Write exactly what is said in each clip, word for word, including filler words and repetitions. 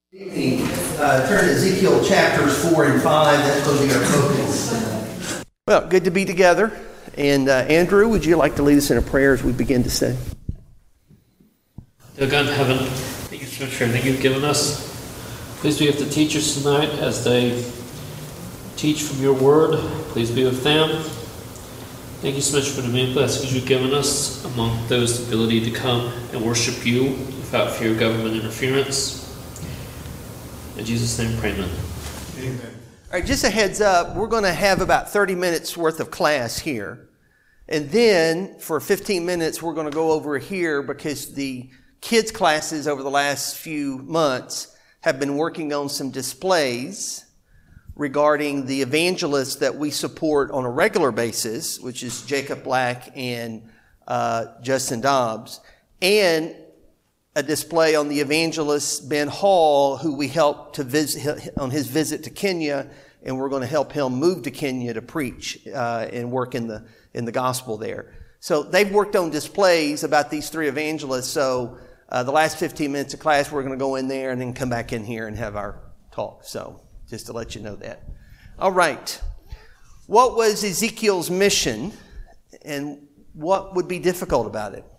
Uh, turn to Ezekiel chapters four and five. That's going to be our focus. Well, good to be together. And uh, Andrew, would you like to lead us in a prayer as we begin to study? Dear God in heaven, thank you so much for everything you've given us. Please be with the teachers tonight as they teach from your word. Please be with them. Thank you so much for the many blessings you've given us, among those the ability to come and worship you without fear of government interference. In Jesus' name, pray, amen. Amen. All right, just a heads up, we're going to have about thirty minutes worth of class here. And then for fifteen minutes, we're going to go over here because the kids' classes over the last few months have been working on some displays regarding the evangelists that we support on a regular basis, which is Jacob Black and uh, Justin Dobbs, and a display on the evangelist Ben Hall, who we helped to visit on his visit to Kenya, and we're going to help him move to Kenya to preach uh, and work in the in the gospel there. So they've worked on displays about these three evangelists. So uh, the last fifteen minutes of class, we're going to go in there and then come back in here and have our talk. So just to let you know that. All right. What was Ezekiel's mission, and what would be difficult about it?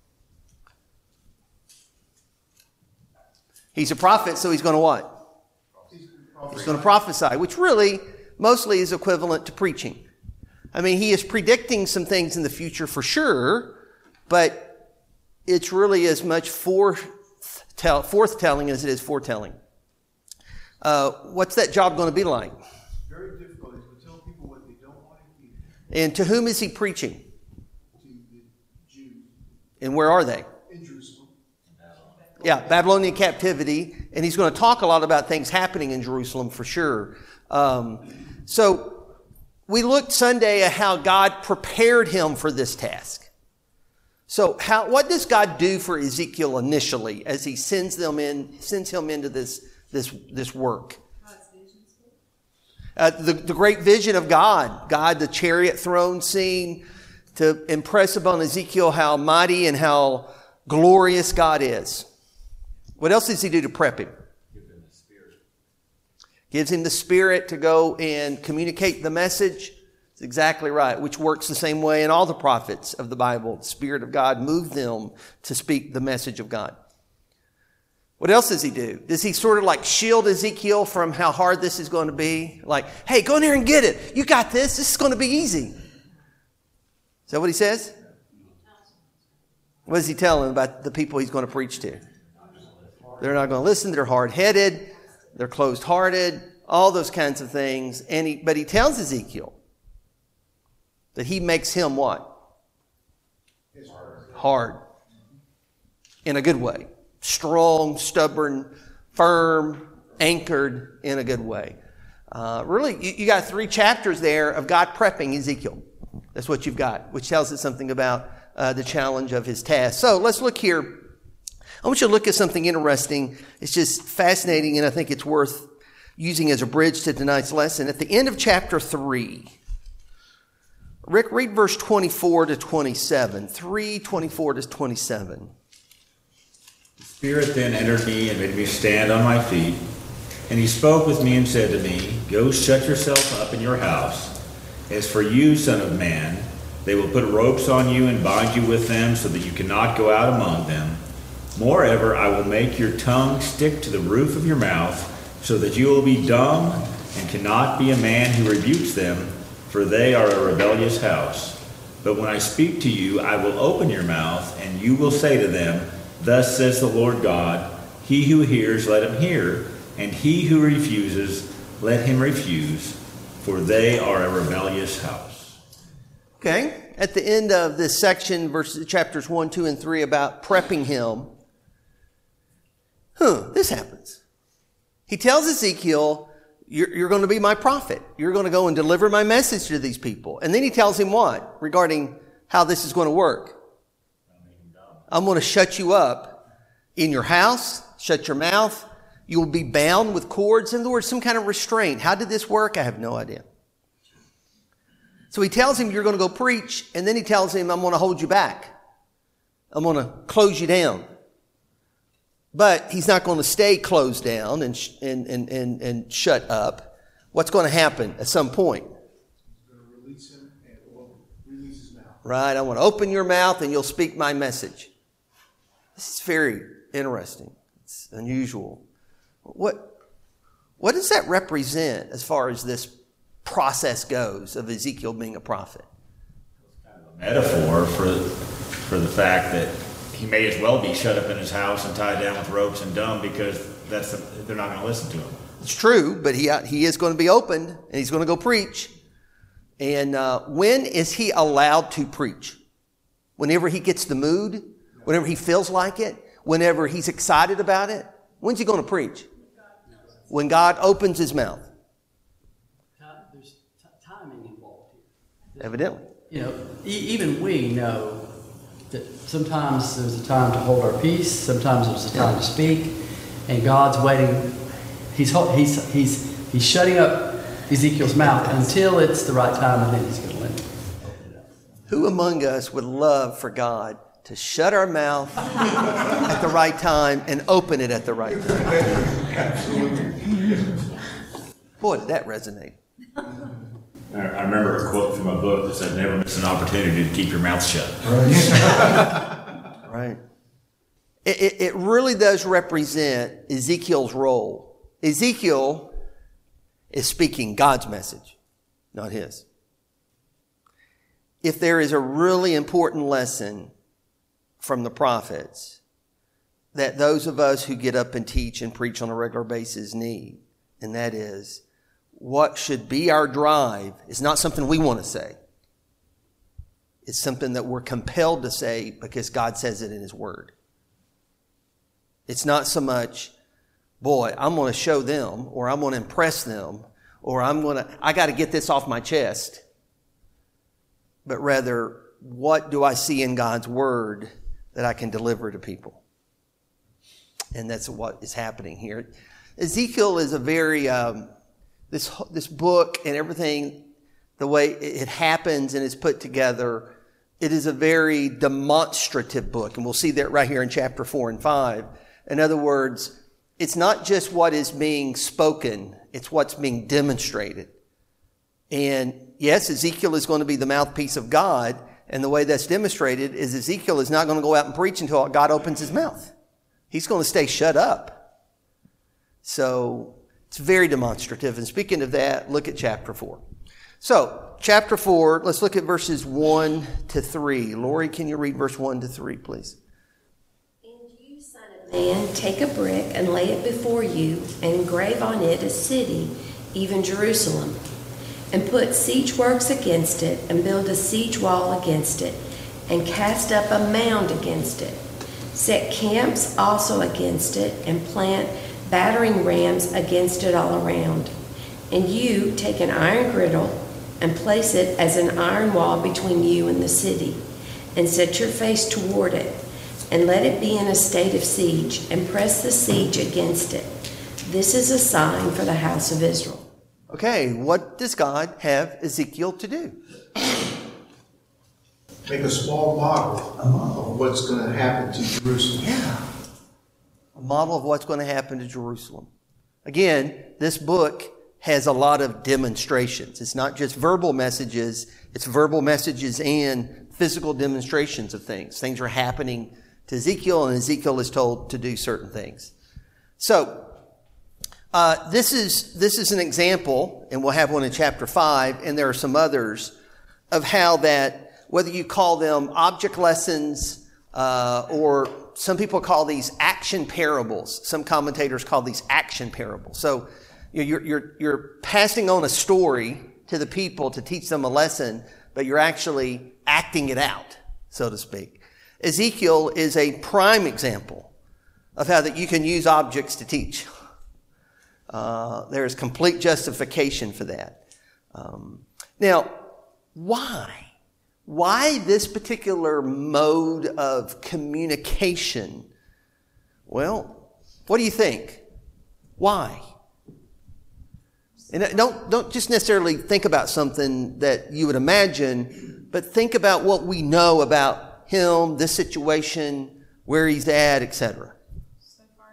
He's a prophet, so he's going to what? He's going to prophesy, which really mostly is equivalent to preaching. I mean, he is predicting some things in the future for sure, but it's really as much forth-tell, forth-telling as it is foretelling. Uh, what's that job going to be like? Very difficult. He's going to tell people what they don't want to hear. And to whom is he preaching? To the Jews. And where are they? In Jerusalem. Yeah, Babylonian captivity. And he's going to talk a lot about things happening in Jerusalem for sure. Um, so we looked Sunday at how God prepared him for this task. So how, what does God do for Ezekiel initially as he sends them in, sends him into this, this, this work? Uh, the, the great vision of God, God, the chariot throne scene, to impress upon Ezekiel how mighty and how glorious God is. What else does he do to prep him? Give him the Spirit. Gives him the Spirit to go and communicate the message. That's exactly right, which works the same way in all the prophets of the Bible. The Spirit of God moved them to speak the message of God. What else does he do? Does he sort of like shield Ezekiel from how hard this is going to be? Like, hey, go in there and get it. You got this. This is going to be easy. Is that what he says? What does he tell him about the people he's going to preach to? They're not going to listen. They're hard-headed. They're closed-hearted. All those kinds of things. And he, but he tells Ezekiel that he makes him what? Hard. In a good way. Strong, stubborn, firm, anchored in a good way. Uh, really, you, you got three chapters there of God prepping Ezekiel. That's what you've got, which tells us something about uh, the challenge of his task. So let's look here. I want you to look at something interesting. It's just fascinating, and I think it's worth using as a bridge to tonight's lesson. At the end of chapter three, Rick, read verse twenty-four to twenty-seven. three, twenty-four to twenty-seven. The Spirit then entered me and made me stand on my feet. And he spoke with me and said to me, Go shut yourself up in your house. As for you, son of man, they will put ropes on you and bind you with them so that you cannot go out among them. Moreover, I will make your tongue stick to the roof of your mouth, so that you will be dumb and cannot be a man who rebukes them, for they are a rebellious house. But when I speak to you, I will open your mouth, and you will say to them, Thus says the Lord God, He who hears, let him hear, and he who refuses, let him refuse, for they are a rebellious house. Okay, at the end of this section, verses chapters one, two, and three, about prepping him, huh, this happens. He tells Ezekiel, you're, you're going to be my prophet. You're going to go and deliver my message to these people. And then he tells him what regarding how this is going to work? I'm going to shut you up in your house, shut your mouth. You will be bound with cords. In other words, some kind of restraint. How did this work? I have no idea. So he tells him, you're going to go preach. And then he tells him, I'm going to hold you back. I'm going to close you down. But he's not going to stay closed down and, sh- and, and, and, and shut up. What's going to happen at some point? He's going to release him and will release his mouth. Right? I want to open your mouth and you'll speak my message. This is very interesting. It's unusual. What, what does that represent as far as this process goes of Ezekiel being a prophet? Metaphor for for the fact that he may as well be shut up in his house and tied down with ropes and dumb, because that's the, they're not going to listen to him. It's true, but he he is going to be opened and he's going to go preach. And uh, when is he allowed to preach? Whenever he gets the mood, whenever he feels like it, whenever he's excited about it. When's he going to preach? When God opens his mouth. There's t- timing involved here. Evidently. You know, e- even we know that sometimes there's a time to hold our peace, sometimes there's a time to speak, and God's waiting. He's he's he's he's shutting up Ezekiel's mouth until it's the right time, and then he's going to let it open it up. Who among us would love for God to shut our mouth at the right time and open it at the right time? Absolutely. Boy, did that resonate. I I remember a quote from a book that said, "Never miss an opportunity to keep your mouth shut." Right. It, it, it really does represent Ezekiel's role. Ezekiel is speaking God's message, not his. If there is a really important lesson from the prophets that those of us who get up and teach and preach on a regular basis need, and that is, what should be our drive is not something we want to say. It's something that we're compelled to say because God says it in His Word. It's not so much, boy, I'm going to show them, or I'm going to impress them, or I'm going to, I got to get this off my chest. But rather, what do I see in God's Word that I can deliver to people? And that's what is happening here. Ezekiel is a very, um, this this book and everything, the way it happens and is put together, it is a very demonstrative book. And we'll see that right here in chapter four and five. In other words, it's not just what is being spoken, it's what's being demonstrated. And yes, Ezekiel is going to be the mouthpiece of God. And the way that's demonstrated is Ezekiel is not going to go out and preach until God opens his mouth. He's going to stay shut up. So it's very demonstrative. And speaking of that, look at chapter four. So, chapter four, let's look at verses one to three. Lori, can you read verse one to three, please? And you, son of man, take a brick and lay it before you, and engrave on it a city, even Jerusalem, and put siege works against it, and build a siege wall against it, and cast up a mound against it. Set camps also against it, and plant battering rams against it all around. And you take an iron griddle, and place it as an iron wall between you and the city, and set your face toward it, and let it be in a state of siege, and press the siege against it. This is a sign for the house of Israel. Okay, what does God have Ezekiel to do? Make a small model of what's going to happen to Jerusalem. Yeah. A model of what's going to happen to Jerusalem. Again, this book has a lot of demonstrations. It's not just verbal messages, it's verbal messages and physical demonstrations of things. Things are happening to Ezekiel, and Ezekiel is told to do certain things. So, uh, this is this is an example, and we'll have one in chapter five, and there are some others, of how that, whether you call them object lessons, uh, or some people call these action parables. Some commentators call these action parables. So, You're, you're, you're passing on a story to the people to teach them a lesson, but you're actually acting it out, so to speak. Ezekiel is a prime example of how that you can use objects to teach. Uh, there is complete justification for that. Um, now, why? Why this particular mode of communication? Well, what do you think? Why? And don't, don't just necessarily think about something that you would imagine, but think about what we know about him, this situation, where he's at, et cetera. So far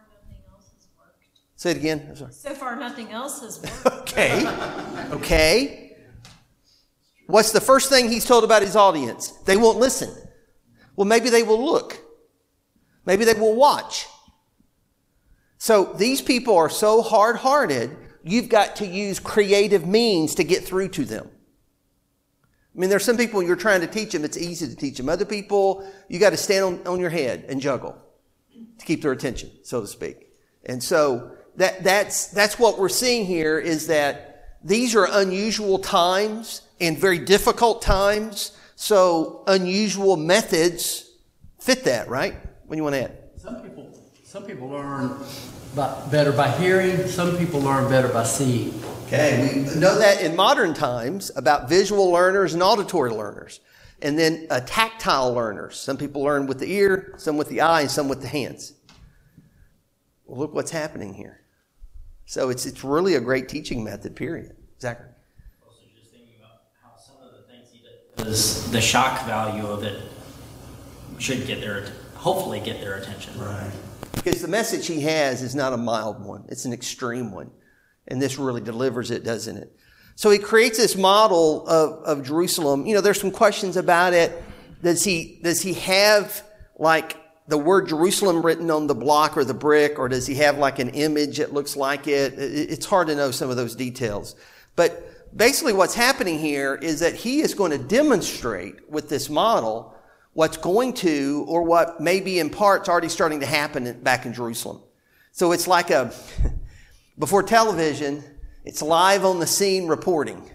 Say it again. I'm sorry. So far, nothing else has worked. Okay. Okay. What's the first thing he's told about his audience? They won't listen. Well, maybe they will look. Maybe they will watch. So these people are so hard-hearted, you've got to use creative means to get through to them. I mean, there's some people you're trying to teach them, it's easy to teach them. Other people, you got to stand on, on your head and juggle to keep their attention, so to speak. And so that that's that's what we're seeing here, is that these are unusual times and very difficult times. So unusual methods fit that, right? What do you want to add? Some people, some people learn by, better by hearing. Some people learn better by seeing. Okay, we know that in modern times about visual learners and auditory learners. And then uh, tactile learners. Some people learn with the ear, some with the eye, and some with the hands. Well, look what's happening here. So it's it's really a great teaching method, period. Zachary? Also just thinking about how some of the things he does, the shock value of it should get their, hopefully get their attention. Right. Because the message he has is not a mild one. It's an extreme one. And this really delivers it, doesn't it? So he creates this model of, of Jerusalem. You know, there's some questions about it. Does he, does he have like the word Jerusalem written on the block or the brick, or does he have like an image that looks like it? It's hard to know some of those details. But basically what's happening here is that he is going to demonstrate with this model what's going to, or what maybe in parts already starting to happen back in Jerusalem. So it's like a, before television, it's live on the scene reporting.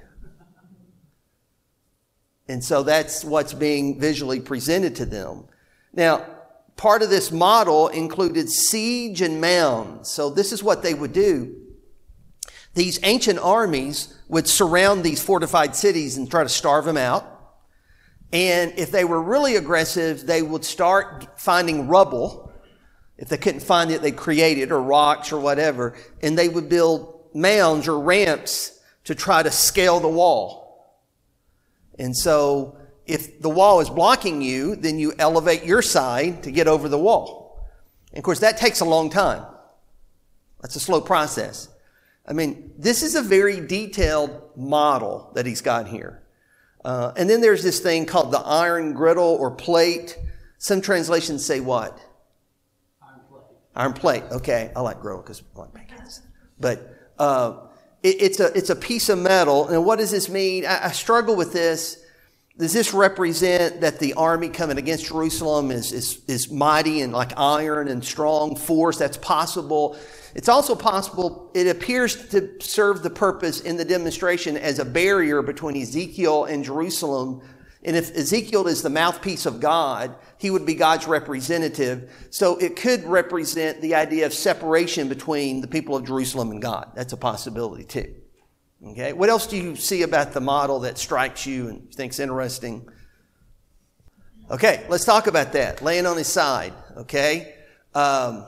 And so that's what's being visually presented to them. Now, part of this model included siege and mounds. So this is what they would do. These ancient armies would surround these fortified cities and try to starve them out. And if they were really aggressive, they would start finding rubble. If they couldn't find it, they'd create it, or rocks or whatever. And they would build mounds or ramps to try to scale the wall. And so if the wall is blocking you, then you elevate your side to get over the wall. And of course, that takes a long time. That's a slow process. I mean, this is a very detailed model that he's got here. Uh, and then there's this thing called the iron griddle or plate. Some translations say what? Iron plate. Iron plate. Okay, I like griddle because I like pancakes. But uh, it, it's a it's a piece of metal. And what does this mean? I, I struggle with this. Does this represent that the army coming against Jerusalem is, is, is mighty and like iron and strong force? That's possible. It's also possible, it appears to serve the purpose in the demonstration as a barrier between Ezekiel and Jerusalem. And if Ezekiel is the mouthpiece of God, he would be God's representative. So it could represent the idea of separation between the people of Jerusalem and God. That's a possibility too. Okay, what else do you see about the model that strikes you and thinks interesting? Okay, let's talk about that. Laying on his side, okay? Um,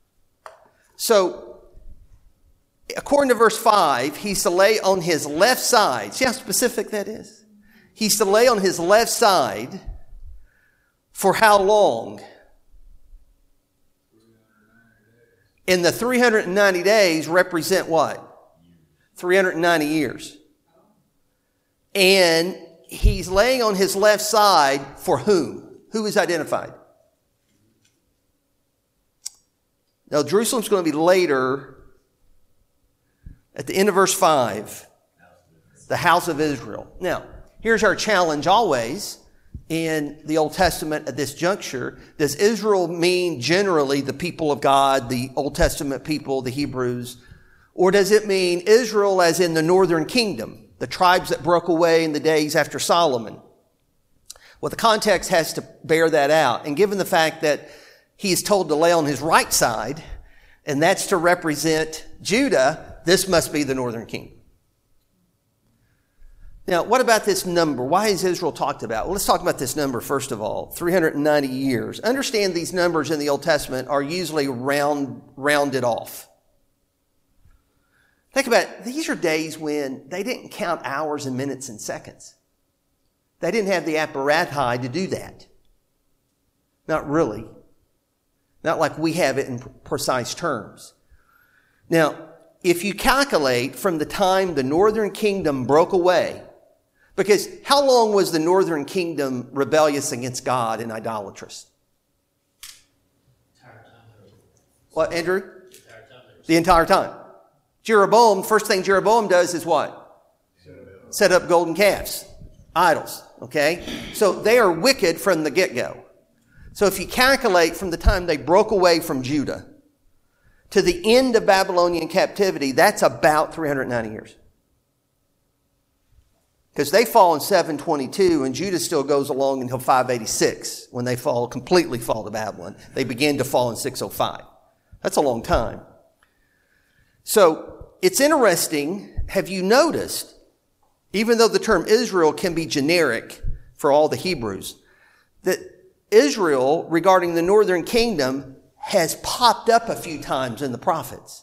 so, according to verse five, he's to lay on his left side. See how specific that is? He's to lay on his left side for how long? And the three hundred ninety days represent what? three hundred ninety years. And he's laying on his left side for whom? Who is identified? Now, Jerusalem's going to be later, at the end of verse five, the house of Israel. Now, here's our challenge always in the Old Testament at this juncture. Does Israel mean generally the people of God, the Old Testament people, the Hebrews? Or does it mean Israel as in the northern kingdom, the tribes that broke away in the days after Solomon? Well, the context has to bear that out. And given the fact that he is told to lay on his right side, and that's to represent Judah, this must be the northern kingdom. Now, what about this number? Why is Israel talked about? Well, let's talk about this number first of all, three hundred ninety years. Understand these numbers in the Old Testament are usually round, rounded off. Think about it. These are days when they didn't count hours and minutes and seconds. They didn't have the apparatus to do that. Not really. Not like we have it in precise terms. Now, if you calculate from the time the northern kingdom broke away, because how long was the northern kingdom rebellious against God and idolatrous? What, Andrew? The entire time. Jeroboam, first thing Jeroboam does is what? Set up golden calves, idols, okay? So they are wicked from the get-go. So if you calculate from the time they broke away from Judah to the end of Babylonian captivity, that's about three hundred ninety years. Because they fall in seven twenty-two and Judah still goes along until five eighty-six when they fall, completely fall to Babylon. They begin to fall in six oh five. That's a long time. So it's interesting, have you noticed, even though the term Israel can be generic for all the Hebrews, that Israel, regarding the northern kingdom, has popped up a few times in the prophets.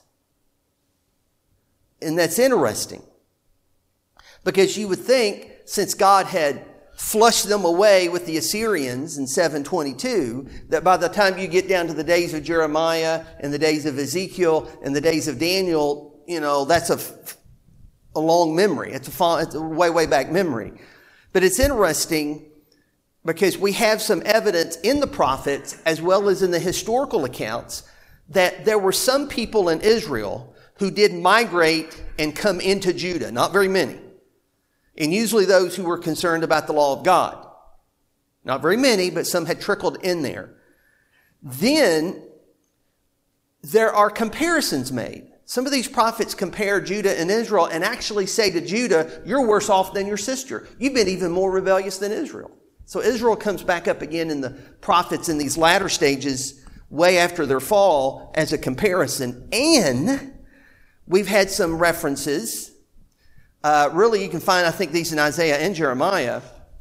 And that's interesting. Because you would think, since God had flushed them away with the Assyrians in seven twenty-two, that by the time you get down to the days of Jeremiah and the days of Ezekiel and the days of Daniel, you know, that's a, a long memory. It's a, far, it's a way, way back memory. But it's interesting because we have some evidence in the prophets as well as in the historical accounts that there were some people in Israel who did migrate and come into Judah. Not very many. And usually those who were concerned about the law of God. Not very many, but some had trickled in there. Then there are comparisons made. Some of these prophets compare Judah and Israel and actually say to Judah, you're worse off than your sister. You've been even more rebellious than Israel. So Israel comes back up again in the prophets in these latter stages, way after their fall, as a comparison. And we've had some references. Uh, really, you can find, I think, these in Isaiah and Jeremiah,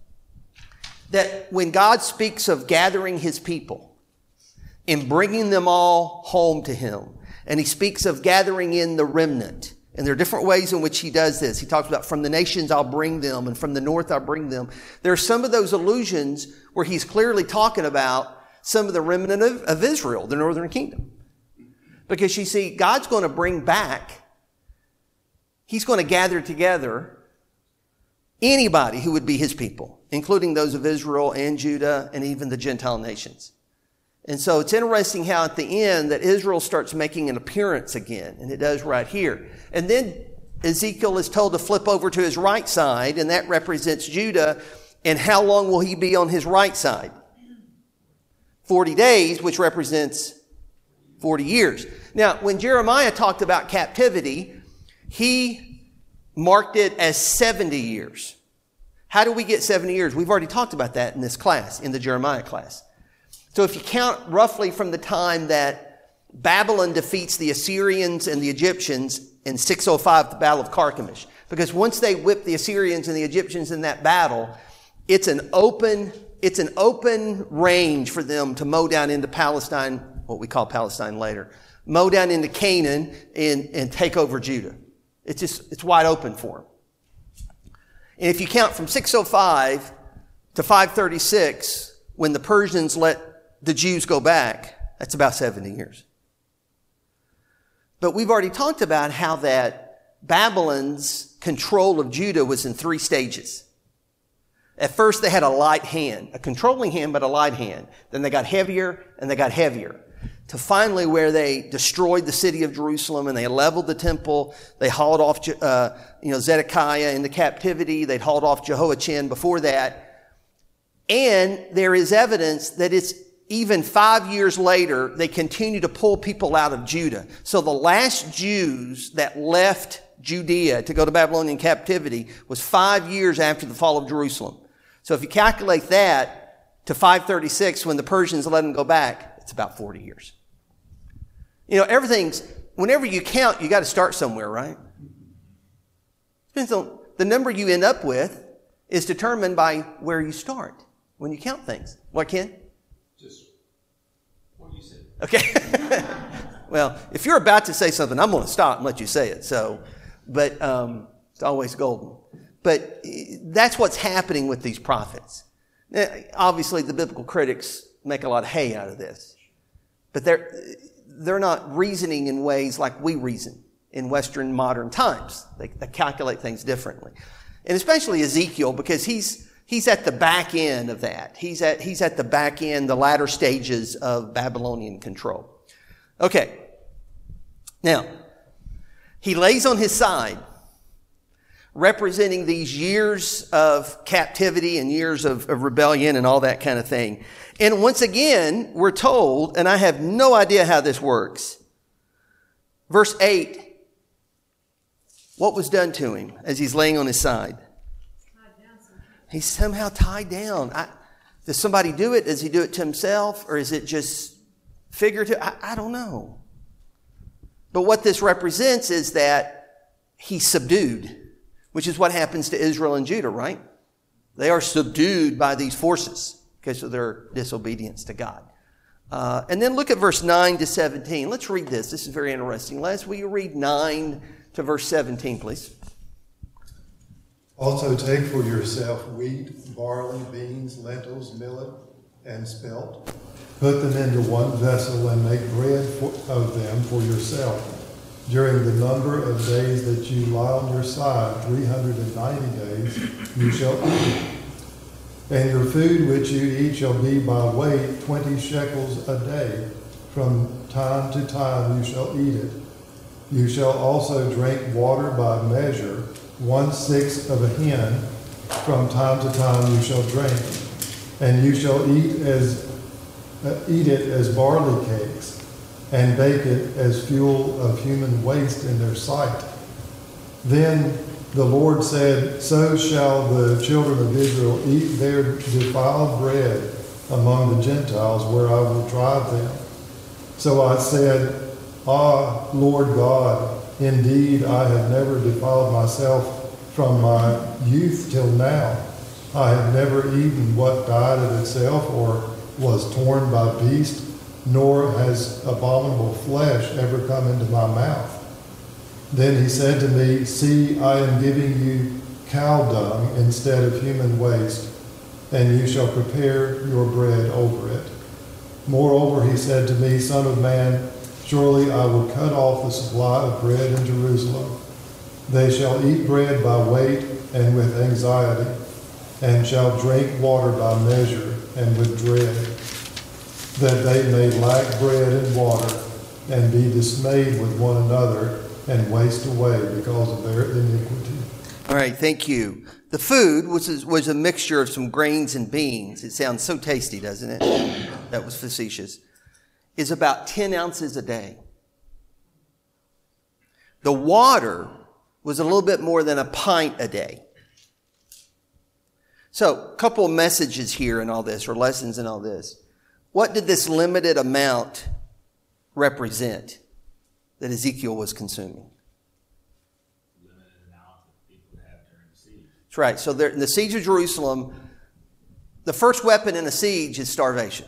that when God speaks of gathering his people and bringing them all home to him, and he speaks of gathering in the remnant, and there are different ways in which he does this. He talks about from the nations I'll bring them, and from the north I'll bring them. There are some of those allusions where he's clearly talking about some of the remnant of, of Israel, the northern kingdom. Because you see, God's going to bring back, he's going to gather together anybody who would be his people, including those of Israel and Judah and even the Gentile nations. And so it's interesting how at the end that Israel starts making an appearance again, and it does right here. And then Ezekiel is told to flip over to his right side, and that represents Judah. And how long will he be on his right side? forty days, which represents forty years. Now, when Jeremiah talked about captivity, he marked it as seventy years. How do we get seventy years? We've already talked about that in this class, in the Jeremiah class. So if you count roughly from the time that Babylon defeats the Assyrians and the Egyptians in six oh five, the Battle of Carchemish, because once they whip the Assyrians and the Egyptians in that battle, it's an open, it's an open range for them to mow down into Palestine, what we call Palestine later, mow down into Canaan and, and take over Judah. It's just, it's wide open for them. And if you count from six oh five to five thirty-six, when the Persians let the Jews go back, that's about seventy years. But we've already talked about how that Babylon's control of Judah was in three stages. At first they had a light hand, a controlling hand, but a light hand. Then they got heavier and they got heavier. To finally where they destroyed the city of Jerusalem and they leveled the temple. They hauled off, uh, you know, Zedekiah into captivity. They'd hauled off Jehoiachin before that. And there is evidence that it's even five years later, they continue to pull people out of Judah. So the last Jews that left Judea to go to Babylonian captivity was five years after the fall of Jerusalem. So if you calculate that to five thirty-six, when the Persians let them go back, it's about forty years. You know, everything's, whenever you count, you got to start somewhere, right? Depends on the number you end up with is determined by where you start when you count things. What, Ken? Just what you said. Okay. Well, if you're about to say something, I'm going to stop and let you say it. So, but um, it's always golden. But that's what's happening with these prophets. Now, obviously, the biblical critics make a lot of hay out of this. But they're, they're not reasoning in ways like we reason in Western modern times. They, they calculate things differently. And especially Ezekiel, because he's he's at the back end of that. He's at he's at the back end, the latter stages of Babylonian control. Okay. Now, he lays on his side, representing these years of captivity and years of, of rebellion and all that kind of thing. And once again, we're told, and I have no idea how this works, verse eight, what was done to him as he's laying on his side? He's somehow tied down. I, does somebody do it? Does he do it to himself? Or is it just figurative? I, I don't know. But what this represents is that he's subdued, which is what happens to Israel and Judah, right? They are subdued by these forces because of their disobedience to God. Uh, and then look at verse nine to seventeen. Let's read this. This is very interesting. Les, will you read nine to verse seventeen, please? Also take for yourself wheat, barley, beans, lentils, millet, and spelt. Put them into one vessel and make bread for, of them for yourself. During the number of days that you lie on your side, three hundred ninety days, you shall eat. And your food which you eat shall be by weight twenty shekels a day. From time to time you shall eat it. You shall also drink water by measure, one-sixth of a hin. From time to time you shall drink. And you shall eat as uh, eat it as barley cakes, and bake it as fuel of human waste in their sight. Then the Lord said, so shall the children of Israel eat their defiled bread among the Gentiles, where I will drive them. So I said, ah, Lord God, indeed I have never defiled myself from my youth till now. I have never eaten what died of itself or was torn by beast, nor has abominable flesh ever come into my mouth. Then he said to me, see, I am giving you cow dung instead of human waste, and you shall prepare your bread over it. Moreover, he said to me, son of man, surely I will cut off the supply of bread in Jerusalem. They shall eat bread by weight and with anxiety, and shall drink water by measure and with dread, that they may lack bread and water, and be dismayed with one another, and waste away because of their iniquity. All right, thank you. The food was, was a mixture of some grains and beans. It sounds so tasty, doesn't it? That was facetious. Is about ten ounces a day. The water was a little bit more than a pint a day. So, a couple of messages here in all this, or lessons in all this. What did this limited amount represent that Ezekiel was consuming? Limited amount that people would have during the siege. That's right. So there, in the siege of Jerusalem, the first weapon in a siege is starvation.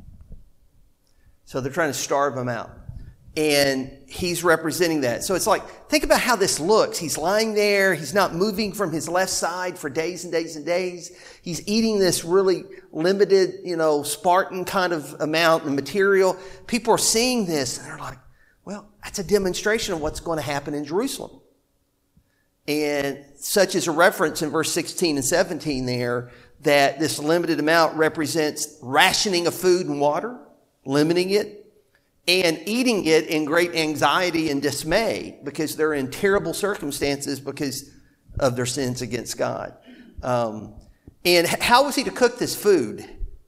So they're trying to starve him out. And he's representing that. So it's like, think about how this looks. He's lying there. He's not moving from his left side for days and days and days. He's eating this really limited, you know, Spartan kind of amount of material. People are seeing this and they're like, well, that's a demonstration of what's going to happen in Jerusalem. And such is a reference in verse sixteen and seventeen there, that this limited amount represents rationing of food and water, limiting it, and eating it in great anxiety and dismay because they're in terrible circumstances because of their sins against God. Um, and how was he to cook this food?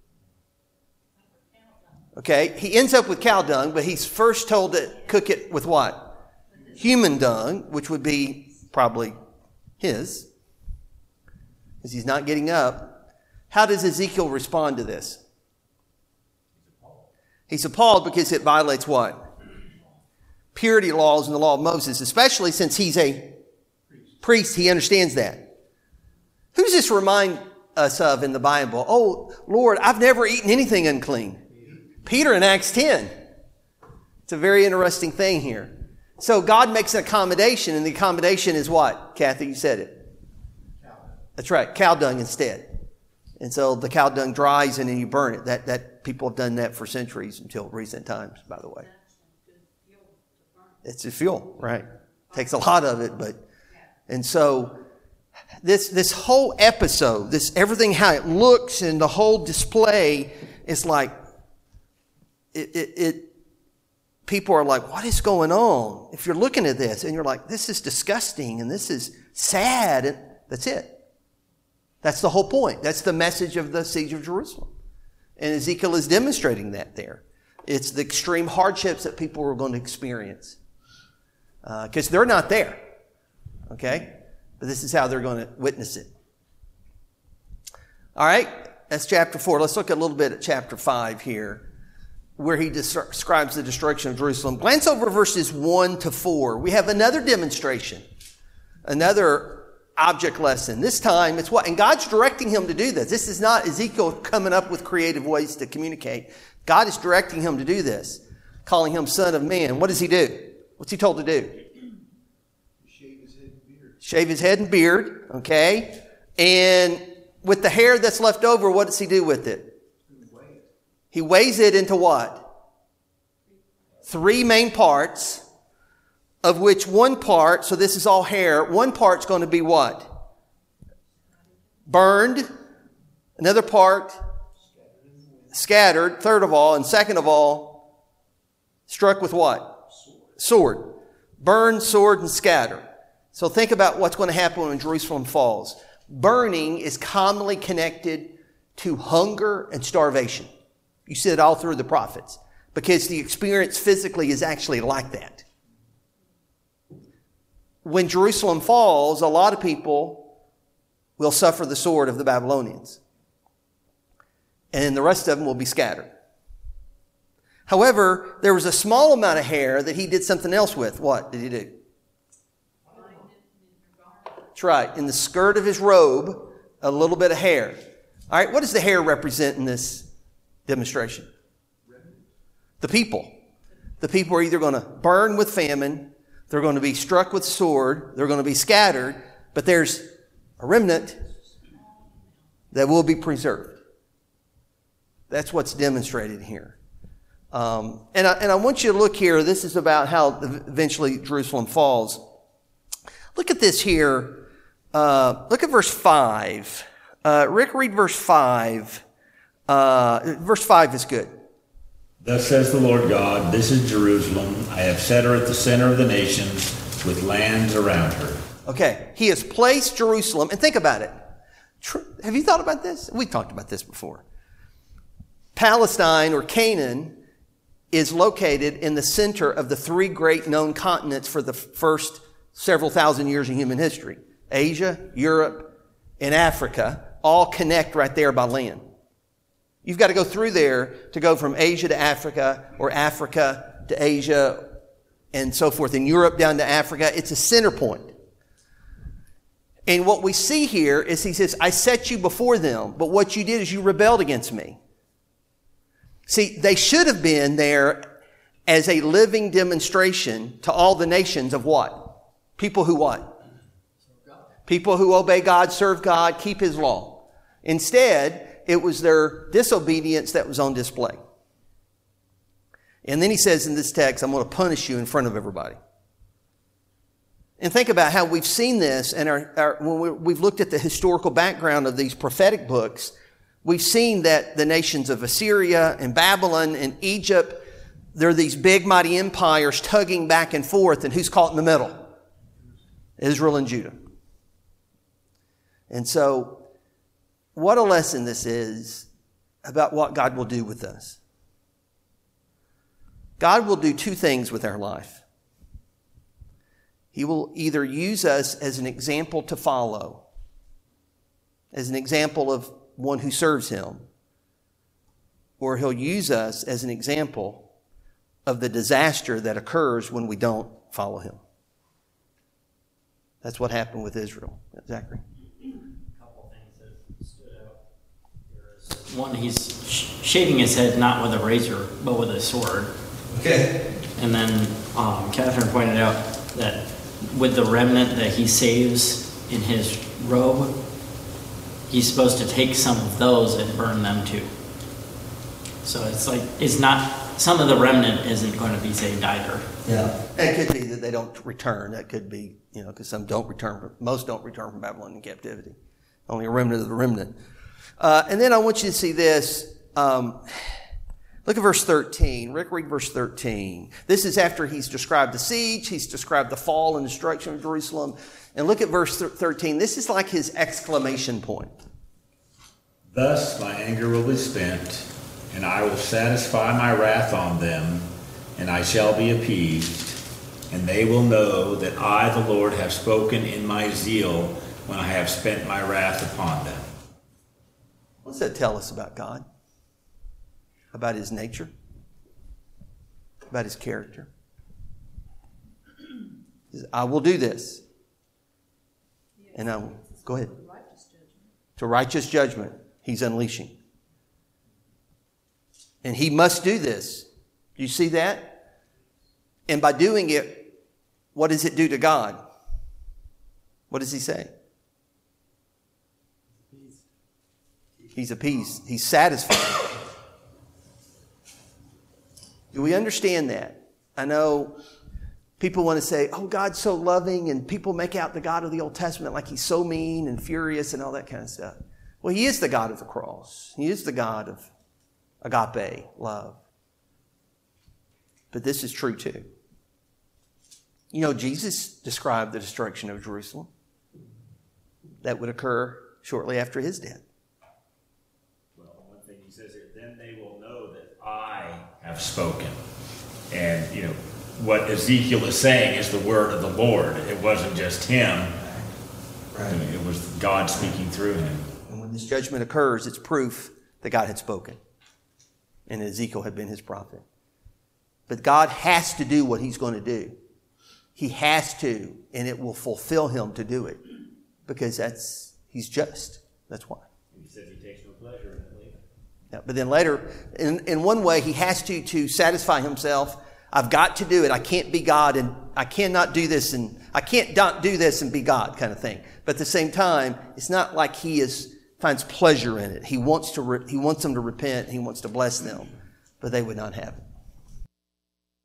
Okay, he ends up with cow dung, but he's first told to cook it with what? Human dung, which would be probably his, because he's not getting up. How does Ezekiel respond to this? He's appalled because it violates what? Purity laws and the law of Moses, especially since he's a priest. He understands that. Who does this remind us of in the Bible? Oh, Lord, I've never eaten anything unclean. Peter in Acts ten. It's a very interesting thing here. So God makes an accommodation, and the accommodation is what? Kathy, you said it. That's right, cow dung instead. And so the cow dung dries and then you burn it. That that people have done that for centuries until recent times, by the way. It's a fuel, right? Takes a lot of it, but, and so this, this whole episode, this everything, how it looks and the whole display is like, it, it, it people are like, what is going on? If you're looking at this and you're like, this is disgusting and this is sad, and that's it. That's the whole point. That's the message of the siege of Jerusalem. And Ezekiel is demonstrating that there. It's the extreme hardships that people are going to experience. Because uh, they're not there. Okay? But this is how they're going to witness it. All right? That's chapter four. Let's look a little bit at chapter five here, where he describes the destruction of Jerusalem. Glance over verses one to four. We have another demonstration. Another object lesson. This time it's what? And God's directing him to do this. This is not Ezekiel coming up with creative ways to communicate. God is directing him to do this, calling him son of man. What does he do? What's he told to do? Shave his head and beard. Shave his head and beard, okay? And with the hair that's left over, what does he do with it? He weighs it into what? Three main parts, of which one part, so this is all hair, one part's going to be what? Burned. Another part, scattered. Third of all, and second of all, struck with what? Sword. Burn, sword, and scatter. So think about what's going to happen when Jerusalem falls. Burning is commonly connected to hunger and starvation. You see it all through the prophets, because the experience physically is actually like that. When Jerusalem falls, a lot of people will suffer the sword of the Babylonians. And the rest of them will be scattered. However, there was a small amount of hair that he did something else with. What did he do? That's right. In the skirt of his robe, a little bit of hair. All right, what does the hair represent in this demonstration? The people. The people are either going to burn with famine, they're going to be struck with sword, they're going to be scattered, but there's a remnant that will be preserved. That's what's demonstrated here. Um, and, I, and I want you to look here. This is about how eventually Jerusalem falls. Look at this here. Uh, look at verse five. Uh, Rick, read verse five. Uh, verse five is good. Thus says the Lord God, this is Jerusalem. I have set her at the center of the nations with lands around her. Okay, he has placed Jerusalem, and think about it. Have you thought about this? We talked about this before. Palestine, or Canaan, is located in the center of the three great known continents for the first several thousand years in human history. Asia, Europe, and Africa all connect right there by land. You've got to go through there to go from Asia to Africa, or Africa to Asia, and so forth. In Europe down to Africa, it's a center point. And what we see here is he says, I set you before them, but what you did is you rebelled against me. See, they should have been there as a living demonstration to all the nations of what? People who what? People who obey God, serve God, keep His law. Instead, it was their disobedience that was on display. And then he says in this text, I'm going to punish you in front of everybody. And think about how we've seen this, and our, our, when we've looked at the historical background of these prophetic books, we've seen that the nations of Assyria and Babylon and Egypt, they're these big mighty empires tugging back and forth, and who's caught in the middle? Israel and Judah. And so, what a lesson this is about what God will do with us. God will do two things with our life. He will either use us as an example to follow, as an example of one who serves Him, or He'll use us as an example of the disaster that occurs when we don't follow Him. That's what happened with Israel. Zachary? One, he's sh- shaving his head not with a razor, but with a sword. Okay. And then um, Catherine pointed out that with the remnant that he saves in his robe, he's supposed to take some of those and burn them too. So it's like, it's not, some of the remnant isn't going to be saved either. Yeah. And it could be that they don't return. That could be, you know, because some don't return. Most don't return from Babylonian captivity. Only a remnant of the remnant. Uh, and then I want you to see this. Um, look at verse thirteen. Rick, read verse thirteen. This is after he's described the siege. He's described the fall and destruction of Jerusalem. And look at verse thirteen. This is like his exclamation point. Thus my anger will be spent, and I will satisfy my wrath on them, and I shall be appeased, and they will know that I, the Lord, have spoken in my zeal when I have spent my wrath upon them. What does that tell us about God? About his nature? About his character? I will do this. And I will, go ahead. To righteous judgment, he's unleashing. And he must do this. Do you see that? And by doing it, what does it do to God? What does he say? He's appeased. He's satisfied. Do we understand that? I know people want to say, oh, God's so loving, and people make out the God of the Old Testament like he's so mean and furious and all that kind of stuff. Well, he is the God of the cross. He is the God of agape, love. But this is true too. You know, Jesus described the destruction of Jerusalem. That would occur shortly after his death. Well, one thing he says here, then they will know that I have spoken. And, you know, what Ezekiel is saying is the word of the Lord. It wasn't just him. Right. I mean, it was God speaking through him. And when this judgment occurs, it's proof that God had spoken. And Ezekiel had been his prophet. But God has to do what he's going to do. He has to, and it will fulfill him to do it. Because that's he's just. That's why. He says he takes no pleasure in it later. Yeah, but then later, in, in one way, he has to to satisfy himself. I've got to do it. I can't be God, and I cannot do this, and I can't not do this and be God, kind of thing. But at the same time, it's not like he is finds pleasure in it. He wants to re, he wants them to repent. He wants to bless them, but they would not have it.